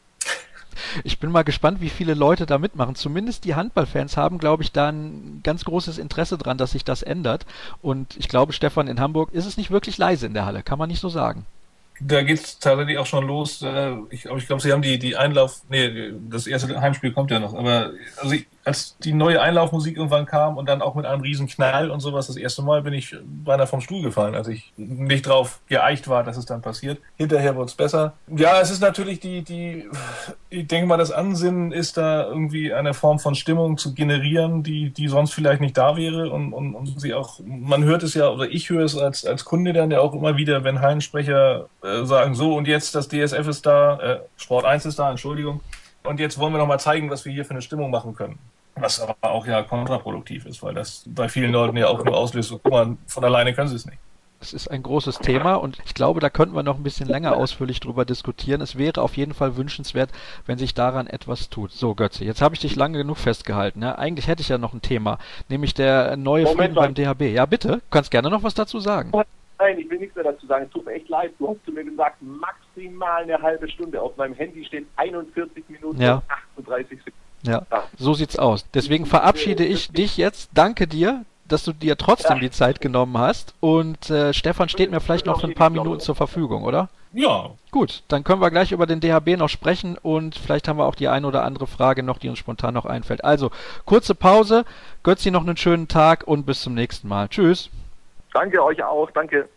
Ich bin mal gespannt, wie viele Leute da mitmachen. Zumindest die Handballfans haben, glaube ich, da ein ganz großes Interesse dran, dass sich das ändert. Und ich glaube, Stefan, in Hamburg ist es nicht wirklich leise in der Halle, kann man nicht so sagen. Da geht's tatsächlich auch schon los. Ich, aber ich glaube, sie haben die, die Einlauf, nee, das erste Heimspiel kommt ja noch. Aber also ich, als die neue Einlaufmusik irgendwann kam und dann auch mit einem riesen Knall und sowas, das erste Mal bin ich beinahe vom Stuhl gefallen, als ich nicht drauf geeicht war, dass es dann passiert. Hinterher wurde es besser. Ja, es ist natürlich die, die, ich denke mal, das Ansinnen ist da irgendwie eine Form von Stimmung zu generieren, die, die sonst vielleicht nicht da wäre und, und, und sie auch, man hört es ja, oder ich höre es als, als Kunde dann ja auch immer wieder, wenn Hallensprecher äh, sagen, so und jetzt das D S F ist da, äh, Sport eins ist da, Entschuldigung, und jetzt wollen wir noch mal zeigen, was wir hier für eine Stimmung machen können. Was aber auch ja kontraproduktiv ist, weil das bei vielen Leuten ja auch nur auslöst, so, guck mal, von alleine können sie es nicht. Es ist ein großes Thema und ich glaube, da könnten wir noch ein bisschen länger ausführlich drüber diskutieren. Es wäre auf jeden Fall wünschenswert, wenn sich daran etwas tut. So, Götze, jetzt habe ich dich lange genug festgehalten. Ja? Eigentlich hätte ich ja noch ein Thema, nämlich der neue Moment, Frieden beim D H B. Ja, bitte, du kannst gerne noch was dazu sagen. Nein, ich will nichts mehr dazu sagen. Es tut mir echt leid. Du hast zu mir gesagt, maximal eine halbe Stunde. Auf meinem Handy steht einundvierzig Minuten Ja. und achtunddreißig Sekunden. Ja, so sieht's aus. Deswegen verabschiede ich dich jetzt. Danke dir, dass du dir trotzdem die Zeit genommen hast. Und äh, Stefan steht mir vielleicht noch für ein paar Minuten zur Verfügung, oder? Ja, Gut, dann können wir gleich über den D H B noch sprechen und vielleicht haben wir auch die ein oder andere Frage noch, die uns spontan noch einfällt. Also, kurze Pause. Götzi, noch einen schönen Tag und bis zum nächsten Mal. Tschüss. Danke euch auch. Danke.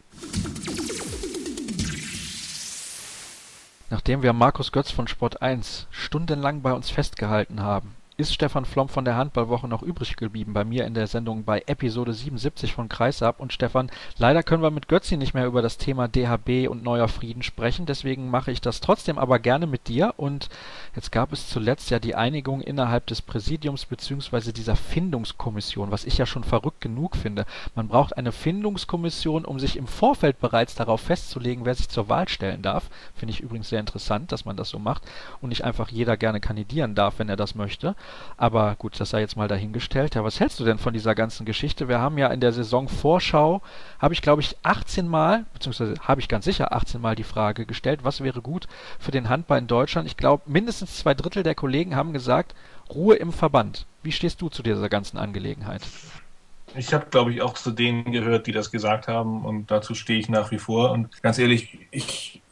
Nachdem wir Markus Götz von Sport eins stundenlang bei uns festgehalten haben, ist Stefan Flom von der Handballwoche noch übrig geblieben bei mir in der Sendung bei Episode siebenundsiebzig von Kreisab. Und Stefan, leider können wir mit Götzi nicht mehr über das Thema D H B und neuer Frieden sprechen, deswegen mache ich das trotzdem aber gerne mit dir. Und jetzt gab es zuletzt ja die Einigung innerhalb des Präsidiums bzw. dieser Findungskommission, was ich ja schon verrückt genug finde. Man braucht eine Findungskommission, um sich im Vorfeld bereits darauf festzulegen, wer sich zur Wahl stellen darf. Finde ich übrigens sehr interessant, dass man das so macht und nicht einfach jeder gerne kandidieren darf, wenn er das möchte. Aber gut, das sei jetzt mal dahingestellt. Ja, was hältst du denn von dieser ganzen Geschichte? Wir haben ja in der Saisonvorschau, habe ich glaube ich achtzehn Mal, beziehungsweise habe ich ganz sicher achtzehn Mal die Frage gestellt, was wäre gut für den Handball in Deutschland? Ich glaube, mindestens zwei Drittel der Kollegen haben gesagt, Ruhe im Verband. Wie stehst du zu dieser ganzen Angelegenheit? ich habe, glaube ich, auch zu denen gehört, die das gesagt haben und dazu stehe ich nach wie vor. Und ganz ehrlich, ich,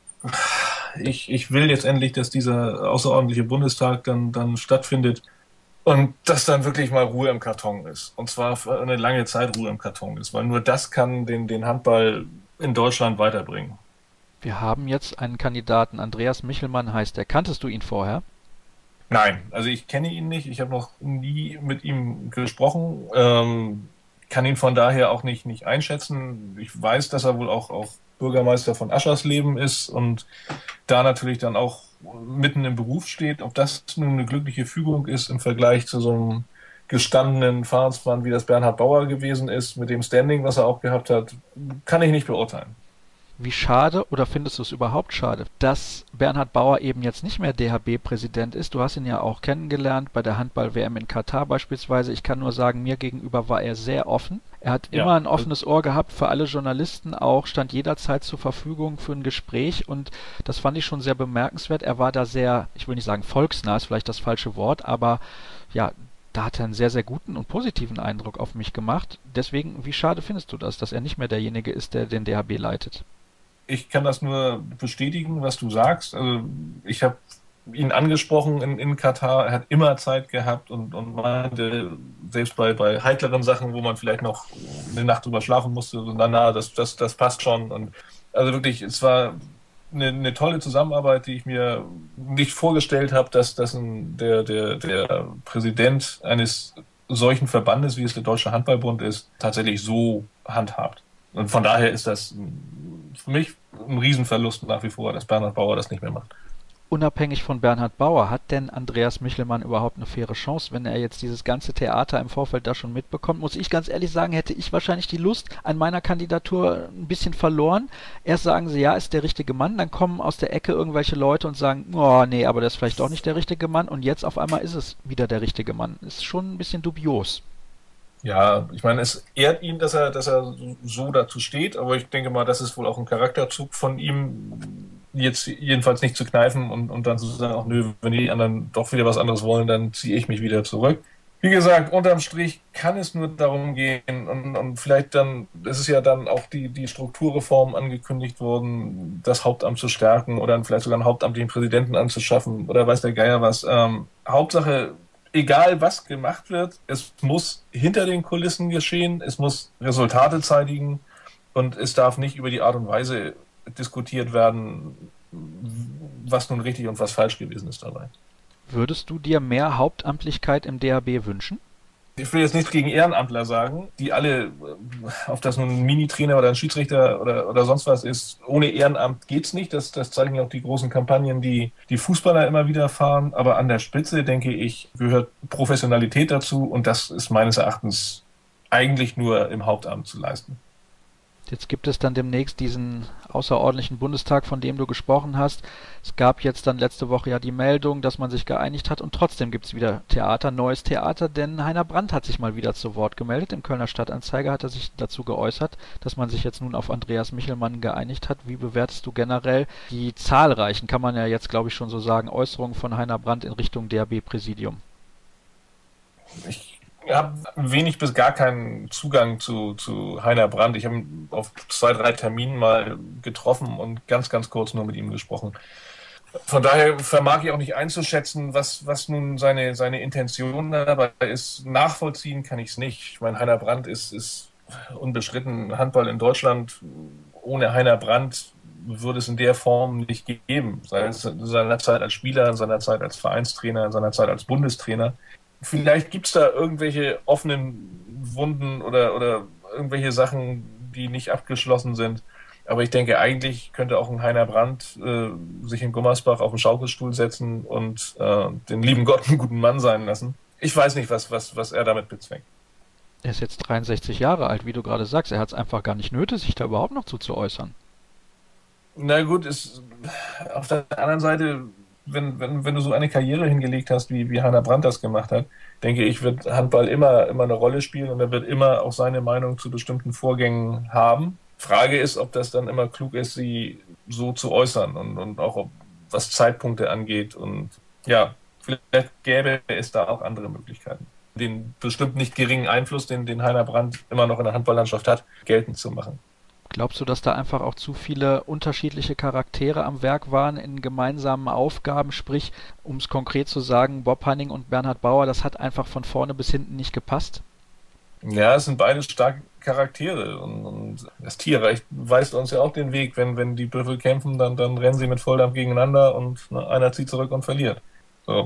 ich, ich will jetzt endlich, dass dieser außerordentliche Bundestag dann, dann stattfindet. Und dass dann wirklich mal Ruhe im Karton ist. Und zwar für eine lange Zeit Ruhe im Karton ist. Weil nur das kann den, den Handball in Deutschland weiterbringen. Wir haben jetzt einen Kandidaten, Andreas Michelmann heißt er. Kanntest du ihn vorher? Nein, also ich kenne ihn nicht. Ich habe noch nie mit ihm gesprochen. Ähm, kann ihn von daher auch nicht, nicht einschätzen. Ich weiß, dass er wohl auch, auch Bürgermeister von Aschersleben ist und da natürlich dann auch mitten im Beruf steht. Ob das nun eine glückliche Fügung ist im Vergleich zu so einem gestandenen Fahrsmann, wie das Bernhard Bauer gewesen ist, mit dem Standing, was er auch gehabt hat, kann ich nicht beurteilen. Wie schade, oder findest du es überhaupt schade, dass Bernhard Bauer eben jetzt nicht mehr D H B-Präsident ist? Du hast ihn ja auch kennengelernt bei der Handball-W M in Katar beispielsweise. Ich kann nur sagen, mir gegenüber war er sehr offen. Er hat Ja. immer ein offenes Ohr gehabt für alle Journalisten, auch stand jederzeit zur Verfügung für ein Gespräch und das fand ich schon sehr bemerkenswert. Er war da sehr, ich will nicht sagen volksnah, ist vielleicht das falsche Wort, aber ja, da hat er einen sehr, sehr guten und positiven Eindruck auf mich gemacht. Deswegen, wie schade findest du das, dass er nicht mehr derjenige ist, der den D H B leitet? Ich kann das nur bestätigen, was du sagst. Also ich habe ihn angesprochen in, in Katar. Er hat immer Zeit gehabt und, und meinte, selbst bei, bei heikleren Sachen, wo man vielleicht noch eine Nacht drüber schlafen musste, so, na, na, das, das, das passt schon. Und also wirklich, es war eine, eine tolle Zusammenarbeit, die ich mir nicht vorgestellt habe, dass, dass ein, der, der, der Präsident eines solchen Verbandes, wie es der Deutsche Handballbund ist, tatsächlich so handhabt. Und von daher ist das für mich ein Riesenverlust nach wie vor, dass Bernhard Bauer das nicht mehr macht. Unabhängig von Bernhard Bauer, hat denn Andreas Michelmann überhaupt eine faire Chance, wenn er jetzt dieses ganze Theater im Vorfeld da schon mitbekommt? Muss ich ganz ehrlich sagen, hätte ich wahrscheinlich die Lust an meiner Kandidatur ein bisschen verloren. Erst sagen sie, ja, ist der richtige Mann, dann kommen aus der Ecke irgendwelche Leute und sagen, oh nee, aber das ist vielleicht doch nicht der richtige Mann und jetzt auf einmal ist es wieder der richtige Mann. Ist schon ein bisschen dubios. Ja, ich meine, es ehrt ihn, dass er, dass er so dazu steht, aber ich denke mal, das ist wohl auch ein Charakterzug von ihm, jetzt jedenfalls nicht zu kneifen und, und dann zu sagen, ach nö, wenn die anderen doch wieder was anderes wollen, dann ziehe ich mich wieder zurück. Wie gesagt, unterm Strich kann es nur darum gehen und, und vielleicht dann, es ist ja dann auch die, die Strukturreform angekündigt worden, das Hauptamt zu stärken oder vielleicht sogar einen hauptamtlichen Präsidenten anzuschaffen oder weiß der Geier was. Ähm, Hauptsache, egal was gemacht wird, es muss hinter den Kulissen geschehen, es muss Resultate zeitigen und es darf nicht über die Art und Weise diskutiert werden, was nun richtig und was falsch gewesen ist dabei. Würdest du dir mehr Hauptamtlichkeit im D H B wünschen? Ich will jetzt nichts gegen Ehrenamtler sagen, die alle, ob das nun ein Mini-Trainer oder ein Schiedsrichter oder, oder sonst was ist, ohne Ehrenamt geht's nicht. Das, das zeigen ja auch die großen Kampagnen, die die Fußballer immer wieder fahren. Aber an der Spitze, denke ich, gehört Professionalität dazu und das ist meines Erachtens eigentlich nur im Hauptamt zu leisten. Jetzt gibt es dann demnächst diesen außerordentlichen Bundestag, von dem du gesprochen hast. Es gab jetzt dann letzte Woche ja die Meldung, dass man sich geeinigt hat und trotzdem gibt es wieder Theater, neues Theater, denn Heiner Brandt hat sich mal wieder zu Wort gemeldet. Im Kölner Stadtanzeiger hat er sich dazu geäußert, dass man sich jetzt nun auf Andreas Michelmann geeinigt hat. Wie bewertest du generell die zahlreichen, kann man ja jetzt glaube ich schon so sagen, Äußerungen von Heiner Brandt in Richtung D R B-Präsidium? Ich habe wenig bis gar keinen Zugang zu, zu Heiner Brandt. Ich habe ihn auf zwei, drei Terminen mal getroffen und ganz, ganz kurz nur mit ihm gesprochen. Von daher vermag ich auch nicht einzuschätzen, was, was nun seine, seine Intention dabei ist. Nachvollziehen kann ich es nicht. Ich meine, Heiner Brandt ist, ist unbestritten Handball in Deutschland. Ohne Heiner Brandt würde es in der Form nicht geben. Sei es in seiner Zeit als Spieler, in seiner Zeit als Vereinstrainer, in seiner Zeit als Bundestrainer. Vielleicht gibt es da irgendwelche offenen Wunden oder, oder irgendwelche Sachen, die nicht abgeschlossen sind. Aber ich denke, eigentlich könnte auch ein Heiner Brandt äh, sich in Gummersbach auf den Schaukelstuhl setzen und äh, den lieben Gott einen guten Mann sein lassen. Ich weiß nicht, was, was, was er damit bezweckt. Er ist jetzt dreiundsechzig Jahre alt, wie du gerade sagst. Er hat es einfach gar nicht nötig, sich da überhaupt noch zu, zu äußern. Na gut, ist auf der anderen Seite... Wenn, wenn, wenn du so eine Karriere hingelegt hast, wie, wie Heiner Brandt das gemacht hat, denke ich, wird Handball immer, immer eine Rolle spielen und er wird immer auch seine Meinung zu bestimmten Vorgängen haben. Frage ist, ob das dann immer klug ist, sie so zu äußern und, und auch ob, was Zeitpunkte angeht. Und ja, vielleicht gäbe es da auch andere Möglichkeiten, den bestimmt nicht geringen Einfluss, den, den Heiner Brandt immer noch in der Handballlandschaft hat, geltend zu machen. Glaubst du, dass da einfach auch zu viele unterschiedliche Charaktere am Werk waren in gemeinsamen Aufgaben? Sprich, um es konkret zu sagen, Bob Hanning und Bernhard Bauer, das hat einfach von vorne bis hinten nicht gepasst? Ja, es sind beide starke Charaktere und, und das Tierreich weist uns ja auch den Weg. Wenn, wenn die Büffel kämpfen, dann, dann rennen sie mit Volldampf gegeneinander und ne, einer zieht zurück und verliert. So.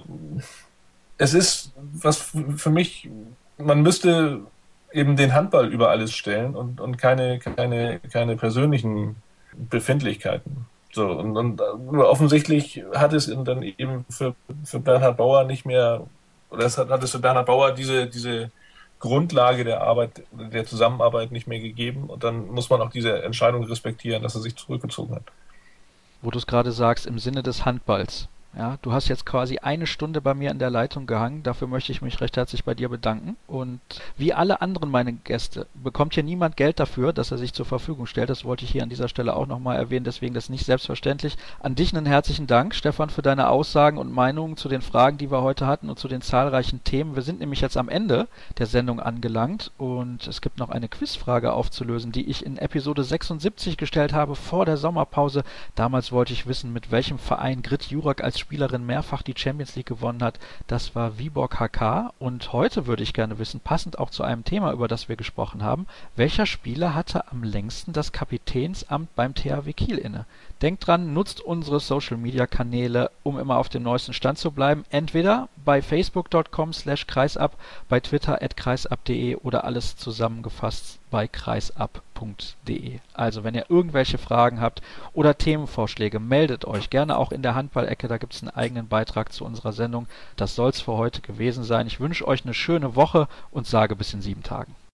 Es ist was für mich, man müsste eben den Handball über alles stellen und, und keine, keine, keine persönlichen Befindlichkeiten. So, und, und offensichtlich hat es dann eben für, für Bernhard Bauer nicht mehr, oder es hat, hat es für Bernhard Bauer diese, diese Grundlage der Arbeit, der Zusammenarbeit nicht mehr gegeben und dann muss man auch diese Entscheidung respektieren, dass er sich zurückgezogen hat. Wo du es gerade sagst, im Sinne des Handballs. Ja, du hast jetzt quasi eine Stunde bei mir in der Leitung gehangen. Dafür möchte ich mich recht herzlich bei dir bedanken. Und wie alle anderen meine Gäste bekommt hier niemand Geld dafür, dass er sich zur Verfügung stellt. Das wollte ich hier an dieser Stelle auch nochmal erwähnen. Deswegen das nicht selbstverständlich. An dich einen herzlichen Dank, Stefan, für deine Aussagen und Meinungen zu den Fragen, die wir heute hatten und zu den zahlreichen Themen. Wir sind nämlich jetzt am Ende der Sendung angelangt und es gibt noch eine Quizfrage aufzulösen, die ich in Episode sechsundsiebzig gestellt habe vor der Sommerpause. Damals wollte ich wissen, mit welchem Verein Grit Jurak als Spielerin mehrfach die Champions League gewonnen hat. Das war Viborg H K. Und heute würde ich gerne wissen, passend auch zu einem Thema, über das wir gesprochen haben, welcher Spieler hatte am längsten das Kapitänsamt beim T H W Kiel inne? Denkt dran, nutzt unsere Social-Media-Kanäle, um immer auf dem neuesten Stand zu bleiben. Entweder bei facebook punkt com slash kreisab, bei Twitter at kreisab punkt de oder alles zusammengefasst bei kreisab punkt de. Also wenn ihr irgendwelche Fragen habt oder Themenvorschläge, meldet euch gerne auch in der Handball-Ecke. Da gibt es einen eigenen Beitrag zu unserer Sendung. Das soll es für heute gewesen sein. Ich wünsche euch eine schöne Woche und sage bis in sieben Tagen.